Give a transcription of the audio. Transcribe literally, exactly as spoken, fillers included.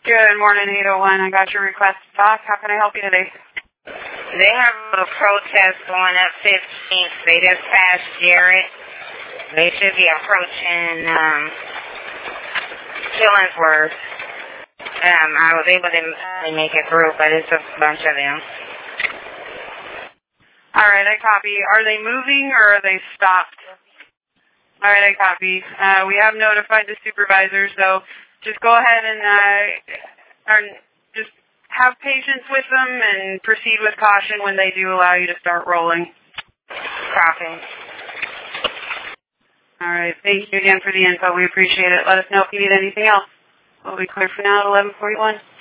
Good morning, eight oh one. I got your request to talk. How can I help you today? They have a protest going up fifteenth. They just passed Jarrett. They should be approaching um, Killingsworth. Um, I was able to make it through, but it's a bunch of them. All right, I copy. Are they moving or are they stopped? All right, I copy. Uh, we have notified the supervisor, so just go ahead and uh, or just have patience with them and proceed with caution when they do allow you to start rolling. Copy. All right, thank you again for the info. We appreciate it. Let us know if you need anything else. We'll be clear for now at eleven forty-one.